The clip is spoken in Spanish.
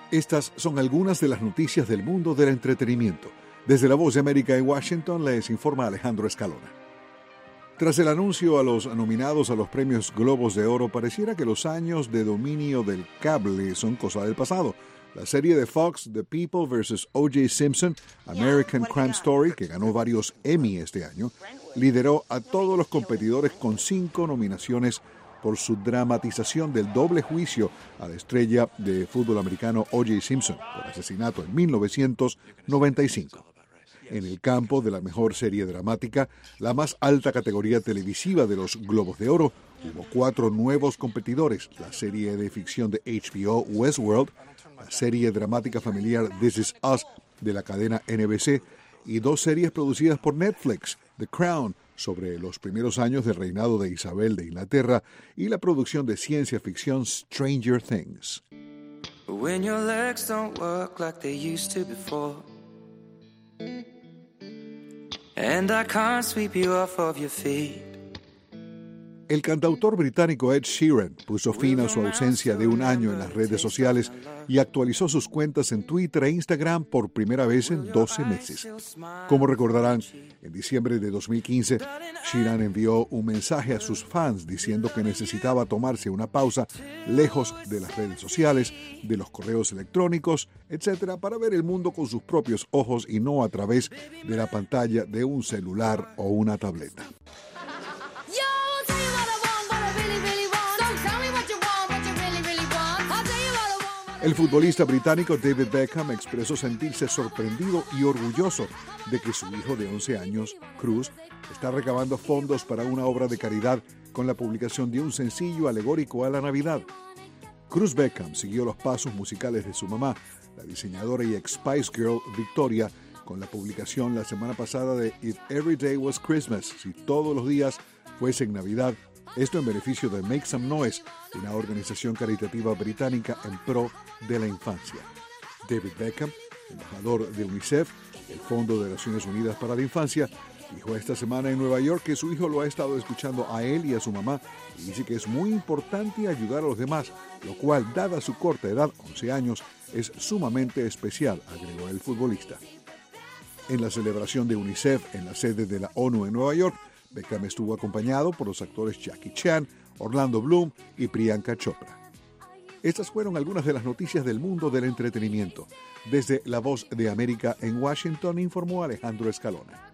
Estas son algunas de las noticias del mundo del entretenimiento. Desde La Voz de América en Washington les informa Alejandro Escalona. Tras el anuncio a los nominados a los premios Globos de Oro, pareciera que los años de dominio del cable son cosa del pasado. La serie de Fox, The People vs. O.J. Simpson, American Crime Story, que ganó varios Emmy este año, lideró a todos los competidores con 5 nominaciones por su dramatización del doble juicio a la estrella de fútbol americano O.J. Simpson por asesinato en 1995. En el campo de la mejor serie dramática, la más alta categoría televisiva de los Globos de Oro, hubo 4 nuevos competidores: la serie de ficción de HBO Westworld, la serie dramática familiar This Is Us de la cadena NBC y 2 series producidas por Netflix, The Crown, sobre los primeros años del reinado de Isabel de Inglaterra, y la producción de ciencia ficción Stranger Things. When your legs don't work like they used to before, and I can't sweep you off of your feet. El cantautor británico Ed Sheeran puso fin a su ausencia de un año en las redes sociales y actualizó sus cuentas en Twitter e Instagram por primera vez en 12 meses. Como recordarán, en diciembre de 2015, Sheeran envió un mensaje a sus fans diciendo que necesitaba tomarse una pausa lejos de las redes sociales, de los correos electrónicos, etc., para ver el mundo con sus propios ojos y no a través de la pantalla de un celular o una tableta. El futbolista británico David Beckham expresó sentirse sorprendido y orgulloso de que su hijo de 11 años, Cruz, está recabando fondos para una obra de caridad con la publicación de un sencillo alegórico a la Navidad. Cruz Beckham siguió los pasos musicales de su mamá, la diseñadora y ex Spice Girl Victoria, con la publicación la semana pasada de If Every Day Was Christmas, si todos los días fuesen Navidad. Esto en beneficio de Make Some Noise, una organización caritativa británica en pro de la infancia. David Beckham, embajador de UNICEF, el Fondo de Naciones Unidas para la Infancia, dijo esta semana en Nueva York que su hijo lo ha estado escuchando a él y a su mamá y dice que es muy importante ayudar a los demás, lo cual, dada su corta edad, 11 años, es sumamente especial, agregó el futbolista. En la celebración de UNICEF en la sede de la ONU en Nueva York, Beckham estuvo acompañado por los actores Jackie Chan, Orlando Bloom y Priyanka Chopra. Estas fueron algunas de las noticias del mundo del entretenimiento. Desde La Voz de América en Washington informó Alejandro Escalona.